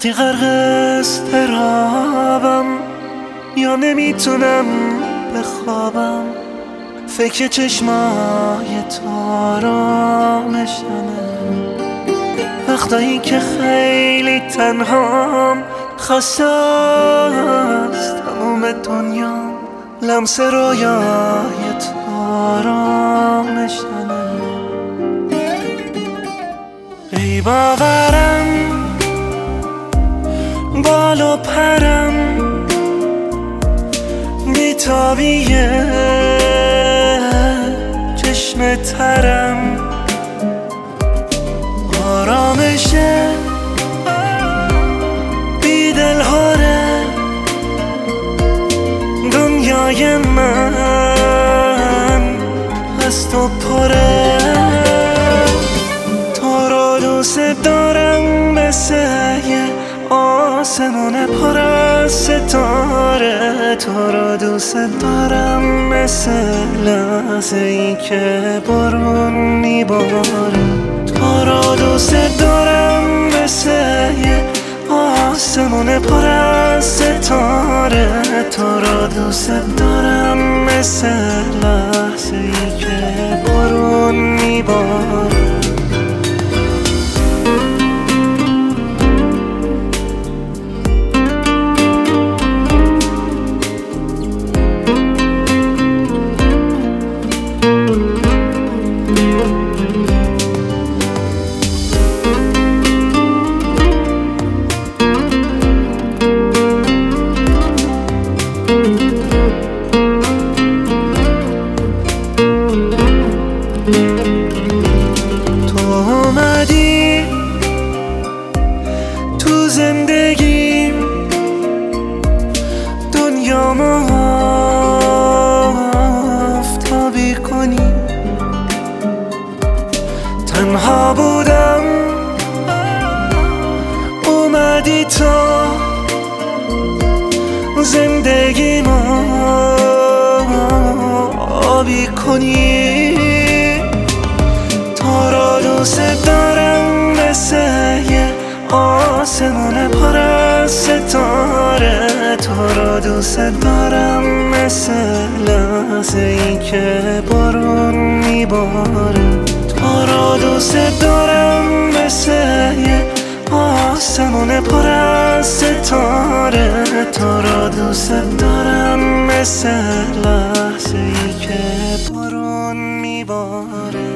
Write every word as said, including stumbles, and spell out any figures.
وقتی غرق اضطرابم یا نمیتونم بخوابم، فکر چشمای تارامشمه. وقتایی که خیلی تنهام، خسته از تموم دنیام، لمس رویای تارامشمه. ای باورم بال و پرم، بیتابیه چشم ترم، آرامشه بی دلهاره دنیای من از تو پره. تو رو دوست دارم مثل یه آسمون پر از ستاره. تو رو دوست دارم مثل لحظه ای که بارون میباره. تو رو دوست دارم مثل یه آسمون پر از ستاره. تو رو دوست دارم مثل لحظه ای که بارون میباره. تو اومدی تو زندگیم، دنیامو آفتابی کنی. تنها بودم اومدی تو زندگیمو آبی کنی. تو رو دوست دارم مثل یه آسمون پر از ستاره. تو رو دوست دارم مثل لحظه ای که بارون میباره. تو رو دوست دارم مثل یه آسمون پر از ستاره. تو رو دوست دارم مثل لحظه ای که بارون میباره.